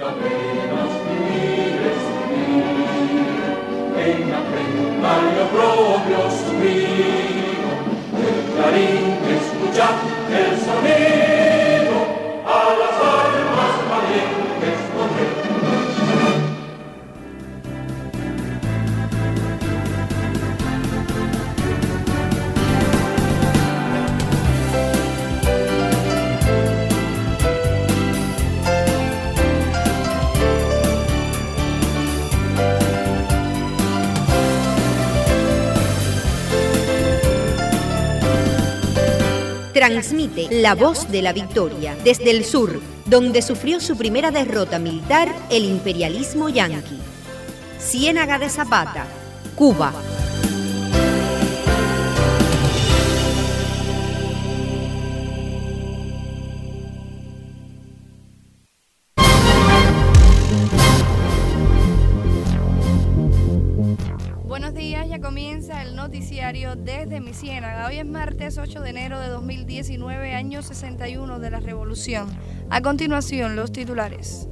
apenas vivir es vivir, en aprender lo propio sufrir, el clarín escucha el sonido, a las almas valientes correr. Transmite La Voz de la Victoria desde el sur, donde sufrió su primera derrota militar el imperialismo yanqui. Ciénaga de Zapata, Cuba. Buenos días, ya comienza el noticiario desde mi Ciénaga. Hoy es martes 8 de enero de 2019, año 61 de la Revolución. A continuación, los titulares.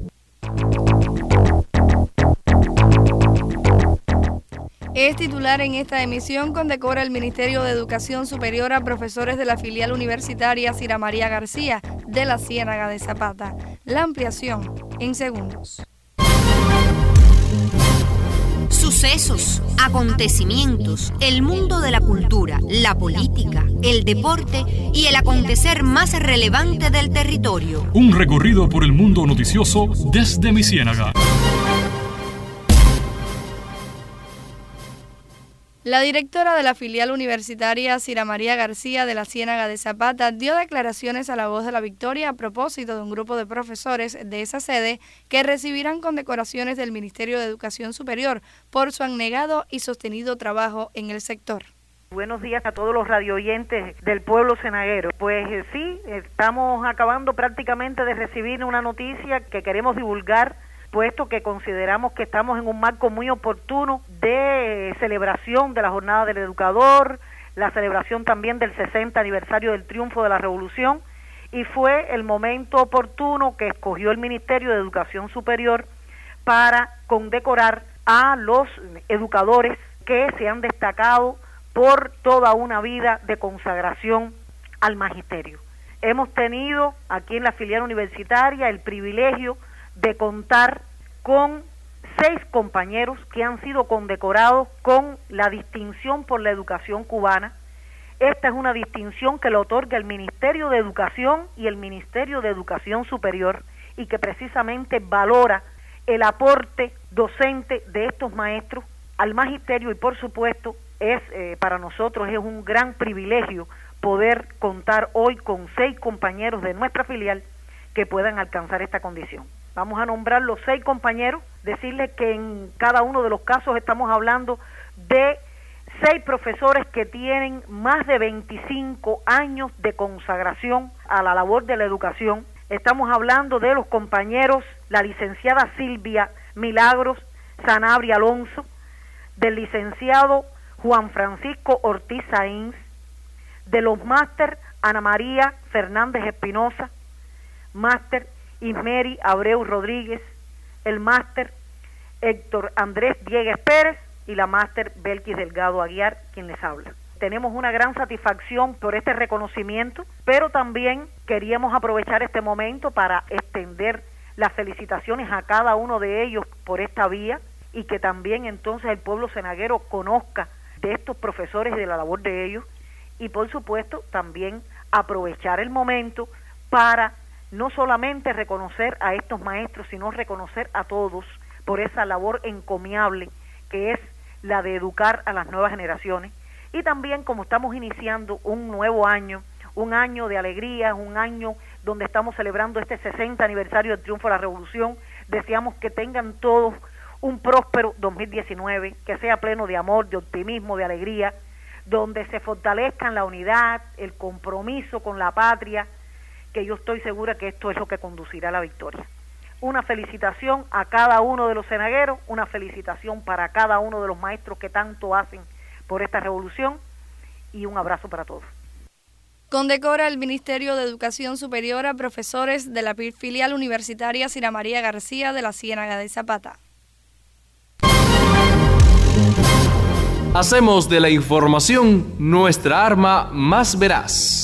Es titular en esta emisión: condecora el Ministerio de Educación Superior a profesores de la filial universitaria Cira María García de la Ciénaga de Zapata. La ampliación en segundos. Sucesos, acontecimientos, el mundo de la cultura, la política, el deporte y el acontecer más relevante del territorio. Un recorrido por el mundo noticioso desde mi Ciénaga. La directora de la filial universitaria Cira María García de la Ciénaga de Zapata dio declaraciones a La Voz de la Victoria a propósito de un grupo de profesores de esa sede que recibirán condecoraciones del Ministerio de Educación Superior por su abnegado y sostenido trabajo en el sector. Buenos días a todos los radioyentes del pueblo cenaguero. Pues sí, estamos acabando prácticamente de recibir una noticia que queremos divulgar, puesto que consideramos que estamos en un marco muy oportuno de celebración de la Jornada del Educador, la celebración también del 60 aniversario del triunfo de la Revolución, y fue el momento oportuno que escogió el Ministerio de Educación Superior para condecorar a los educadores que se han destacado por toda una vida de consagración al magisterio. Hemos tenido aquí en la filial universitaria el privilegio de contar con 6 compañeros que han sido condecorados con la distinción por la educación cubana. Esta es una distinción que le otorga el Ministerio de Educación y el Ministerio de Educación Superior, y que precisamente valora el aporte docente de estos maestros al magisterio, y por supuesto para nosotros es un gran privilegio poder contar hoy con 6 compañeros de nuestra filial que puedan alcanzar esta condición. Vamos a nombrar los 6 compañeros, decirles que en cada uno de los casos estamos hablando de 6 profesores que tienen más de 25 años de consagración a la labor de la educación. Estamos hablando de los compañeros, la licenciada Silvia Milagros Sanabria Alonso, del licenciado Juan Francisco Ortiz Sainz, de los máster Ana María Fernández Espinosa, máster Ismeri Abreu Rodríguez, el máster Héctor Andrés Diegues Pérez y la máster Belkis Delgado Aguiar, quien les habla. Tenemos una gran satisfacción por este reconocimiento, pero también queríamos aprovechar este momento para extender las felicitaciones a cada uno de ellos por esta vía, y que también entonces el pueblo cenaguero conozca de estos profesores y de la labor de ellos, y por supuesto también aprovechar el momento para no solamente reconocer a estos maestros, sino reconocer a todos por esa labor encomiable que es la de educar a las nuevas generaciones. Y también, como estamos iniciando un nuevo año, un año de alegría, un año donde estamos celebrando este 60 aniversario del triunfo de la Revolución, deseamos que tengan todos un próspero 2019, que sea pleno de amor, de optimismo, de alegría, donde se fortalezcan la unidad, el compromiso con la patria, que yo estoy segura que esto es lo que conducirá a la victoria. Una felicitación a cada uno de los cenagueros, una felicitación para cada uno de los maestros que tanto hacen por esta revolución, y un abrazo para todos. Condecora el Ministerio de Educación Superior a profesores de la filial universitaria Sira María García de la Ciénaga de Zapata. Hacemos de la información nuestra arma más veraz.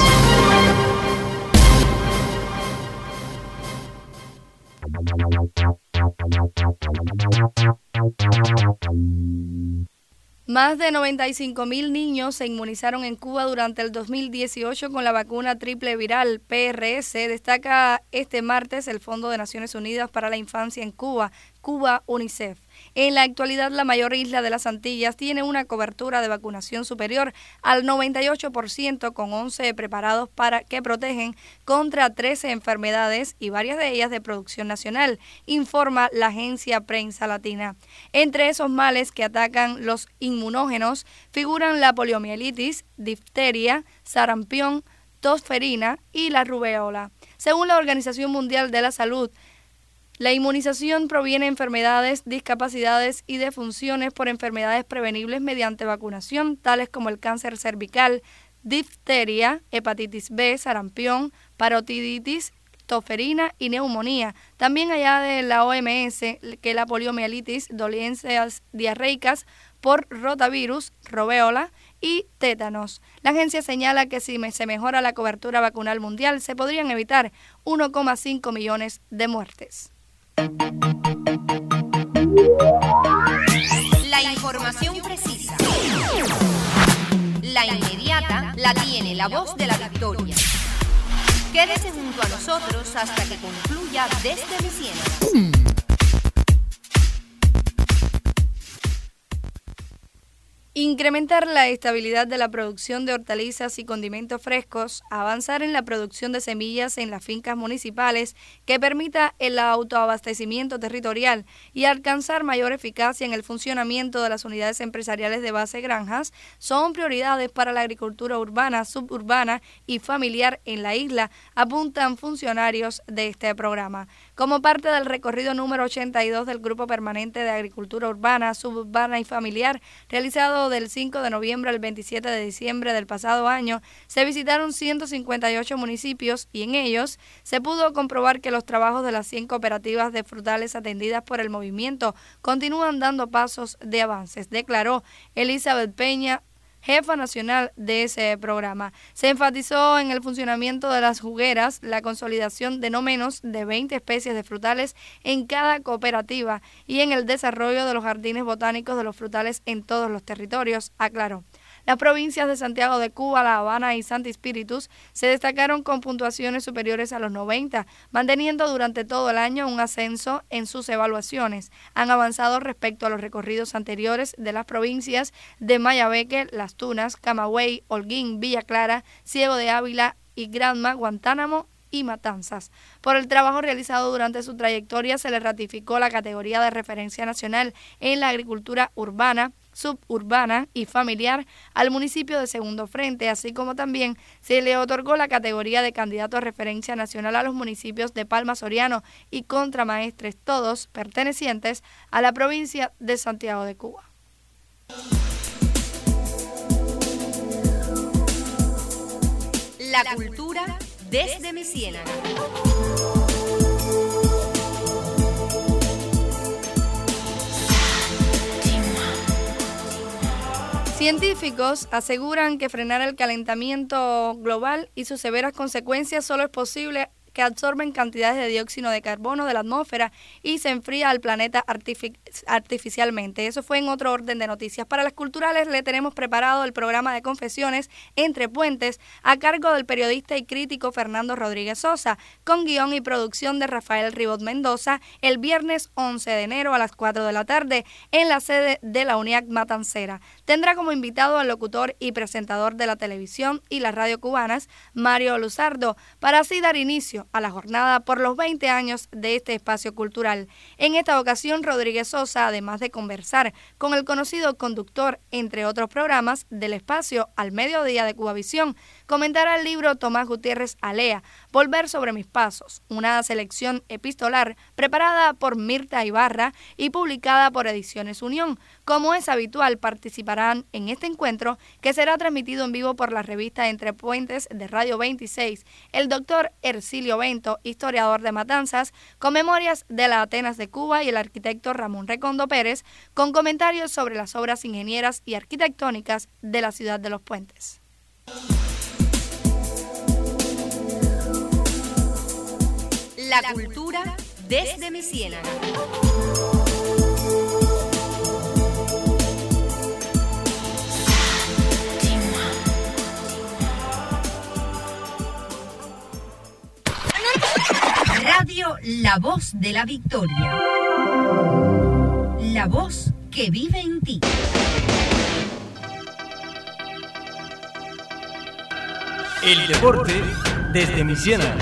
Más de 95.000 niños se inmunizaron en Cuba durante el 2018 con la vacuna triple viral PRS, destaca este martes el Fondo de Naciones Unidas para la Infancia en Cuba, UNICEF. En la actualidad, la mayor isla de las Antillas tiene una cobertura de vacunación superior al 98%, con 11 preparados que protegen contra 13 enfermedades y varias de ellas de producción nacional, informa la agencia Prensa Latina. Entre esos males que atacan los inmunógenos figuran la poliomielitis, difteria, sarampión, tosferina y la rubeola. Según la Organización Mundial de la Salud, la inmunización proviene de enfermedades, discapacidades y defunciones por enfermedades prevenibles mediante vacunación, tales como el cáncer cervical, difteria, hepatitis B, sarampión, parotiditis, tosferina y neumonía. También añade la OMS que la poliomielitis, dolencias diarreicas por rotavirus, rubeola y tétanos. La agencia señala que si se mejora la cobertura vacunal mundial, se podrían evitar 1,5 millones de muertes. La información precisa, la inmediata, la tiene la voz de la victoria. Quédese junto a nosotros hasta que concluya Desde mi Ciénaga. Incrementar la estabilidad de la producción de hortalizas y condimentos frescos, avanzar en la producción de semillas en las fincas municipales que permita el autoabastecimiento territorial y alcanzar mayor eficacia en el funcionamiento de las unidades empresariales de base granjas son prioridades para la agricultura urbana, suburbana y familiar en la isla, apuntan funcionarios de este programa. Como parte del recorrido número 82 del Grupo Permanente de Agricultura Urbana, Suburbana y Familiar, realizado del 5 de noviembre al 27 de diciembre del pasado año, se visitaron 158 municipios y en ellos se pudo comprobar que los trabajos de las 100 cooperativas de frutales atendidas por el movimiento continúan dando pasos de avances, declaró Elizabeth Peña, jefa nacional de ese programa. Se enfatizó en el funcionamiento de las jugueras, la consolidación de no menos de 20 especies de frutales en cada cooperativa y en el desarrollo de los jardines botánicos de los frutales en todos los territorios, aclaró. Las provincias de Santiago de Cuba, La Habana y Santi Espíritus se destacaron con puntuaciones superiores a los 90, manteniendo durante todo el año un ascenso en sus evaluaciones. Han avanzado respecto a los recorridos anteriores de las provincias de Mayabeque, Las Tunas, Camagüey, Holguín, Villa Clara, Ciego de Ávila y Granma, Guantánamo y Matanzas. Por el trabajo realizado durante su trayectoria se le ratificó la categoría de referencia nacional en la agricultura urbana, suburbana y familiar al municipio de Segundo Frente, así como también se le otorgó la categoría de candidato a referencia nacional a los municipios de Palma Soriano y Contramaestres, todos pertenecientes a la provincia de Santiago de Cuba. La cultura desde mi Ciénaga. Científicos aseguran que frenar el calentamiento global y sus severas consecuencias solo es posible que absorben cantidades de dióxido de carbono de la atmósfera y se enfría al planeta artificialmente. Eso fue en otro orden de noticias. Para las culturales le tenemos preparado el programa de Confesiones Entre Puentes a cargo del periodista y crítico Fernando Rodríguez Sosa, con guión y producción de Rafael Ribot Mendoza, el viernes 11 de enero a las 4 de la tarde en la sede de la UNIAC Matancera. Tendrá como invitado al locutor y presentador de la televisión y la radio cubanas, Mario Luzardo, para así dar inicio a la jornada por los 20 años de este espacio cultural. En esta ocasión, Rodríguez Sosa, además de conversar con el conocido conductor, entre otros programas, del espacio Al Mediodía de Cubavisión, comentará el libro Tomás Gutiérrez Alea, Volver sobre mis pasos, una selección epistolar preparada por Mirta Ibarra y publicada por Ediciones Unión. Como es habitual, participarán en este encuentro, que será transmitido en vivo por la revista Entre Puentes de Radio 26, el doctor Ercilio Bento, historiador de Matanzas, con memorias de la Atenas de Cuba, y el arquitecto Ramón Recondo Pérez, con comentarios sobre las obras ingenieras y arquitectónicas de la ciudad de Los Puentes. La cultura desde mi ciénaga. Radio La Voz de la Victoria. La voz que vive en ti. El deporte desde mi ciénaga.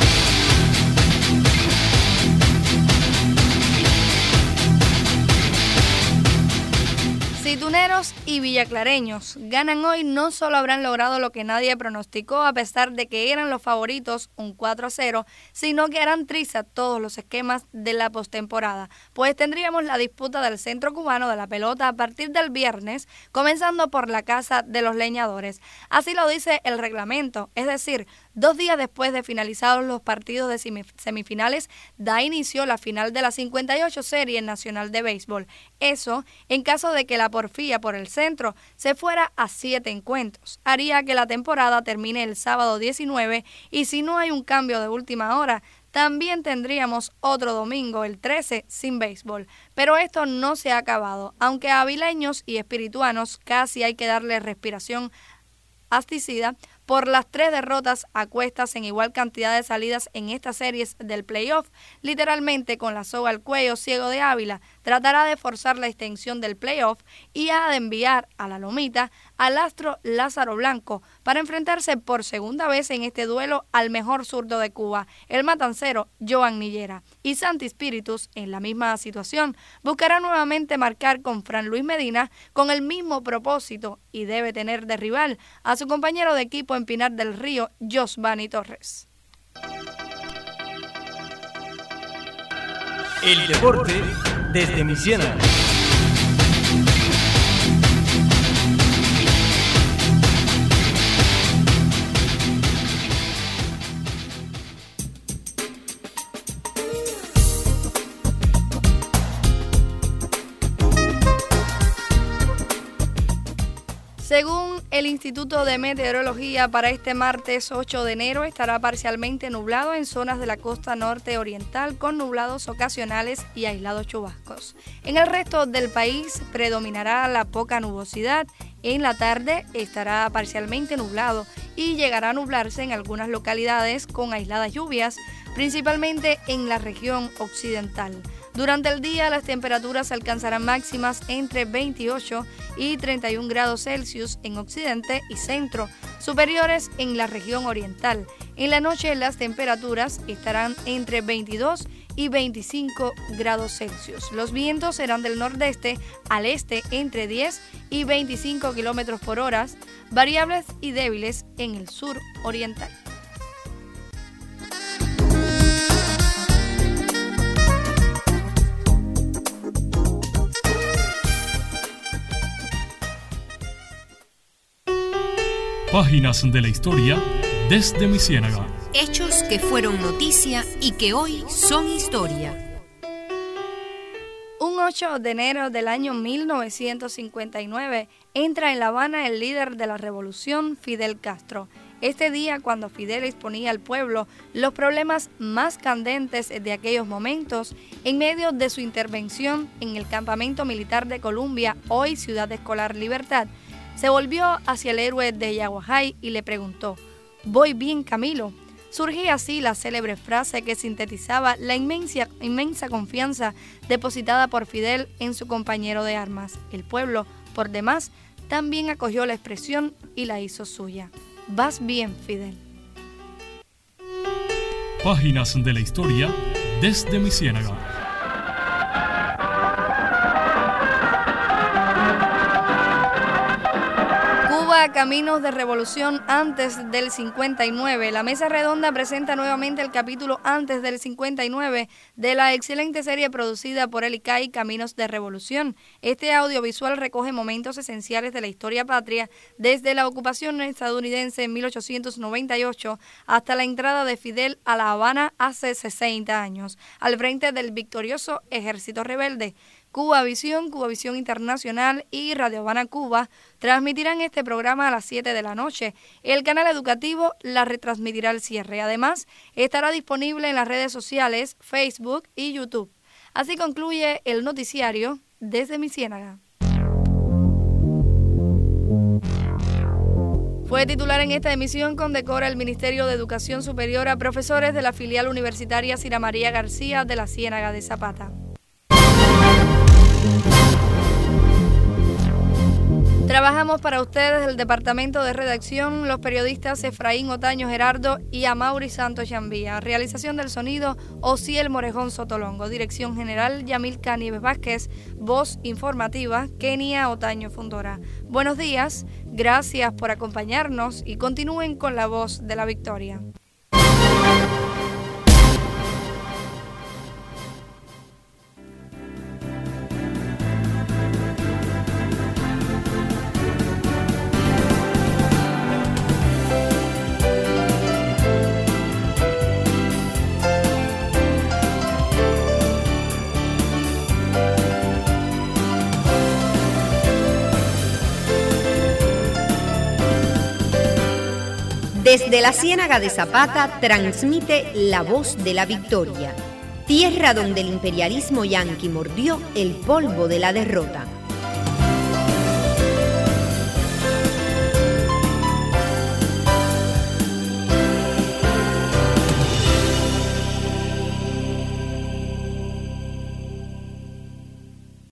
Situneros y villaclareños ganan hoy, no solo habrán logrado lo que nadie pronosticó a pesar de que eran los favoritos, un 4-0, sino que harán triza todos los esquemas de la postemporada, pues tendríamos la disputa del centro cubano de la pelota a partir del viernes, comenzando por la Casa de los Leñadores. Así lo dice el reglamento, es decir, 2 días después de finalizados los partidos de semifinales, da inicio la final de la 58 Serie Nacional de Béisbol. Eso, en caso de que la porfía por el centro se fuera a 7 encuentros. Haría que la temporada termine el sábado 19 y si no hay un cambio de última hora, también tendríamos otro domingo, el 13, sin béisbol. Pero esto no se ha acabado, aunque a avileños y espirituanos casi hay que darle respiración asticida por las 3 derrotas a cuestas en igual cantidad de salidas en estas series del playoff. Literalmente con la soga al cuello, Ciego de Ávila tratará de forzar la extensión del playoff y ha de enviar a la lomita al astro Lázaro Blanco para enfrentarse por segunda vez en este duelo al mejor zurdo de Cuba, el matancero Joan Nillera. Y Santi Spíritus, en la misma situación, buscará nuevamente marcar con Fran Luis Medina con el mismo propósito y debe tener de rival a su compañero de equipo en Pinar del Río, Josvani Torres. El deporte desde mi ciénaga. Según el Instituto de Meteorología, para este martes 8 de enero estará parcialmente nublado en zonas de la costa norte oriental con nublados ocasionales y aislados chubascos. En el resto del país predominará la poca nubosidad. En la tarde estará parcialmente nublado y llegará a nublarse en algunas localidades con aisladas lluvias, principalmente en la región occidental. Durante el día las temperaturas alcanzarán máximas entre 28 y 31 grados Celsius en occidente y centro, superiores en la región oriental. En la noche las temperaturas estarán entre 22 y 25 grados Celsius. Los vientos serán del nordeste al este entre 10 y 25 kilómetros por hora, variables y débiles en el sur oriental. Páginas de la historia desde mi ciénaga. Hechos que fueron noticia y que hoy son historia. Un 8 de enero del año 1959 entra en La Habana el líder de la revolución, Fidel Castro. Este día, cuando Fidel exponía al pueblo los problemas más candentes de aquellos momentos, en medio de su intervención en el campamento militar de Columbia, hoy Ciudad Escolar Libertad, se volvió hacia el héroe de Yaguajay y le preguntó: «¿Voy bien, Camilo?». Surgía así la célebre frase que sintetizaba la inmensa confianza depositada por Fidel en su compañero de armas. El pueblo, por demás, también acogió la expresión y la hizo suya. «Vas bien, Fidel». Páginas de la historia desde mi ciénaga. titula Caminos de Revolución antes del 59. La mesa redonda presenta nuevamente el capítulo Antes del 59 de la excelente serie producida por el ICAI Caminos de Revolución. Este audiovisual recoge momentos esenciales de la historia patria desde la ocupación estadounidense en 1898 hasta la entrada de Fidel a La Habana hace 60 años, al frente del victorioso ejército rebelde. Cubavisión Internacional y Radio Habana Cuba transmitirán este programa a las 7 de la noche. El canal educativo la retransmitirá al cierre. Además, estará disponible en las redes sociales, Facebook y YouTube. Así concluye el noticiario desde mi Ciénaga. Fue titular en esta emisión condecora el Ministerio de Educación Superior a profesores de la filial universitaria Cira María García de la Ciénaga de Zapata. Trabajamos para ustedes el departamento de redacción, los periodistas Efraín Otaño Gerardo y Amaury Santos Chambía. Realización del sonido, Osiel Morejón Sotolongo. Dirección general, Yamilca Nieves Vázquez. Voz informativa, Kenia Otaño Fundora. Buenos días, gracias por acompañarnos y continúen con la voz de la victoria. Desde la Ciénaga de Zapata transmite la voz de la victoria, tierra donde el imperialismo yanqui mordió el polvo de la derrota.